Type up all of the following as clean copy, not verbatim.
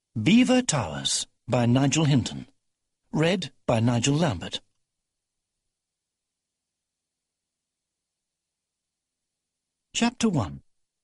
Belvoir Towers by Nigel Hinton. Read by Nigel Lambert. Chapter 1.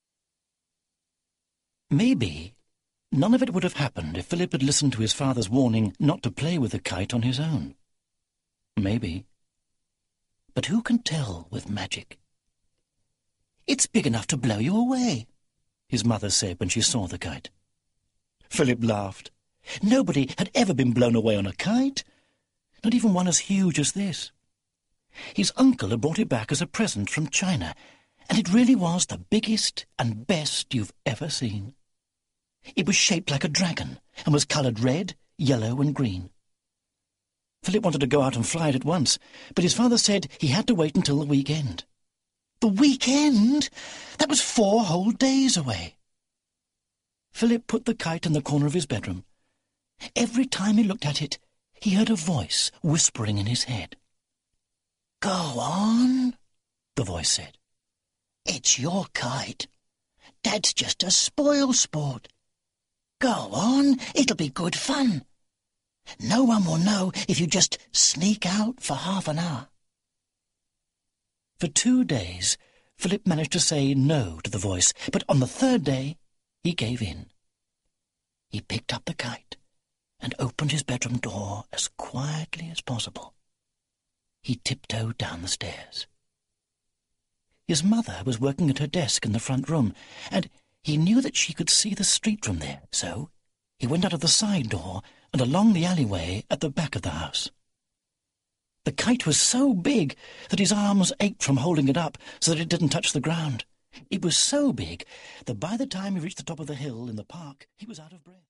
Maybe none of it would have happened if Philip had listened to his father's warning not to play with the kite on his own. Maybe. But who can tell with magic? "It's big enough to blow you away," his mother said when she saw the kite. Philip laughed. Nobody had ever been blown away on a kite, not even one as huge as this. His uncle had brought it back as a present from China, and it really was the biggest and best you've ever seen. It was shaped like a dragon and was coloured red, yellow and green. Philip wanted to go out and fly it at once, but his father said he had to wait until the weekend. The weekend? That was 4 whole days away. Philip put the kite in the corner of his bedroom. Every time he looked at it, he heard a voice whispering in his head. "Go on," the voice said. "It's your kite. Dad's just a spoil sport. Go on, it'll be good fun. No one will know if you just sneak out for half an hour." For 2 days, Philip managed to say no to the voice, but on the 3rd day, he gave in. He picked up the kite and opened his bedroom door as quietly as possible. He tiptoed down the stairs. His mother was working at her desk in the front room, and he knew that she could see the street from there, so he went out of the side door and along the alleyway at the back of the house. The kite was so big that his arms ached from holding it up so that it didn't touch the ground. It was so big that by the time he reached the top of the hill in the park, he was out of breath.